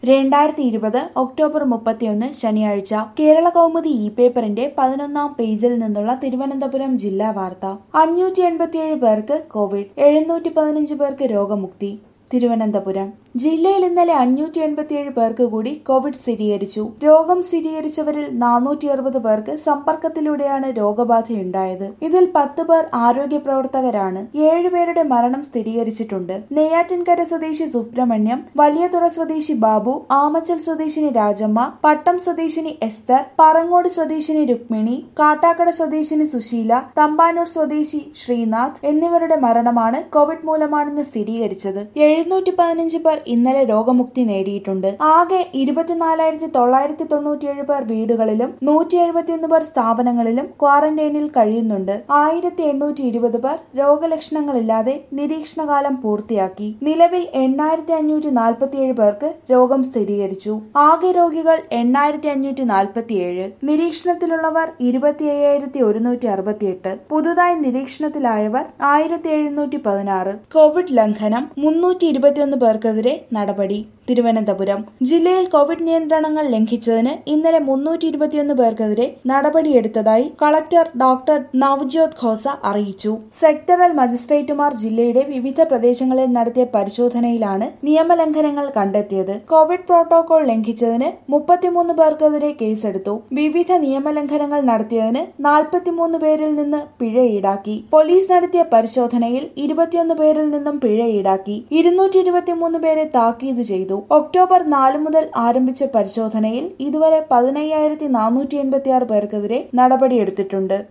2020 October 31 ശനിയാഴ്ച കേരള കൗമുദി പേപ്പറിന്റെ 11-ാം പേജിൽ നിന്നുള്ള തിരുവനന്തപുരം ജില്ലാ വാർത്ത. 587 പേർക്ക് കോവിഡ്, 715 പേർക്ക് രോഗമുക്തി. തിരുവനന്തപുരം ജില്ലയിൽ ഇന്നലെ 587 പേർക്ക് കൂടി കോവിഡ് സ്ഥിരീകരിച്ചു. രോഗം സ്ഥിരീകരിച്ചവരിൽ 460 പേർക്ക് സമ്പർക്കത്തിലൂടെയാണ് രോഗബാധയുണ്ടായത്. ഇതിൽ 10 പേർ ആരോഗ്യ പ്രവർത്തകരാണ്. 7 പേരുടെ മരണം സ്ഥിരീകരിച്ചിട്ടുണ്ട്. നെയ്യാറ്റിൻകര സ്വദേശി സുബ്രഹ്മണ്യം, വലിയതുറ സ്വദേശി ബാബു, ആമച്ചൽ സ്വദേശിനി രാജമ്മ, പട്ടം സ്വദേശിനി എസ്തർ, പറങ്ങോട് സ്വദേശിനി രുക്മിണി, കാട്ടാക്കട സ്വദേശിനി സുശീല, തമ്പാനൂർ സ്വദേശി ശ്രീനാഥ് എന്നിവരുടെ മരണമാണ് കോവിഡ് മൂലമാണെന്ന് സ്ഥിരീകരിച്ചത്. 715 പേർ ഇന്നലെ രോഗമുക്തി നേടിയിട്ടുണ്ട്. ആകെ 24,997 പേർ വീടുകളിലും 171 പേർ സ്ഥാപനങ്ങളിലും ക്വാറന്റൈനിൽ കഴിയുന്നുണ്ട്. 1,820 പേർ രോഗലക്ഷണങ്ങളില്ലാതെ നിരീക്ഷണകാലം പൂർത്തിയാക്കി. നിലവിൽ 8,547 പേർക്ക് രോഗം സ്ഥിരീകരിച്ചു. ആകെ രോഗികൾ 8,547. നിരീക്ഷണത്തിലുള്ളവർ 25,168. പുതുതായി നിരീക്ഷണത്തിലായവർ 1,716. കോവിഡ് ലംഘനം 321 പേർക്കെതിരെ നടപടി. തിരുവനന്തപുരം ജില്ലയിൽ കോവിഡ് നിയന്ത്രണങ്ങൾ ലംഘിച്ചതിന് ഇന്നലെ 321 പേർക്കെതിരെ നടപടിയെടുത്തതായി കളക്ടർ ഡോക്ടർ നവ്ജ്യോത് ഖോസ അറിയിച്ചു. സെക്ടറൽ മജിസ്ട്രേറ്റുമാർ ജില്ലയുടെ വിവിധ പ്രദേശങ്ങളിൽ നടത്തിയ പരിശോധനയിലാണ് നിയമലംഘനങ്ങൾ കണ്ടെത്തിയത്. കോവിഡ് പ്രോട്ടോകോൾ ലംഘിച്ചതിന് 33 പേർക്കെതിരെ കേസെടുത്തു. വിവിധ നിയമലംഘനങ്ങൾ നടത്തിയതിന് 43 പേരിൽ നിന്ന് പിഴ ഈടാക്കി. പോലീസ് നടത്തിയ പരിശോധനയിൽ 21 പേരിൽ നിന്നും പിഴ ഈടാക്കി. 223 പേരെ താക്കീത് ചെയ്തു. ഒക്ടോബർ 4 മുതൽ ആരംഭിച്ച പരിശോധനയിൽ ഇതുവരെ 15,486 പേർക്കെതിരെ നടപടിയെടുത്തിട്ടുണ്ട്.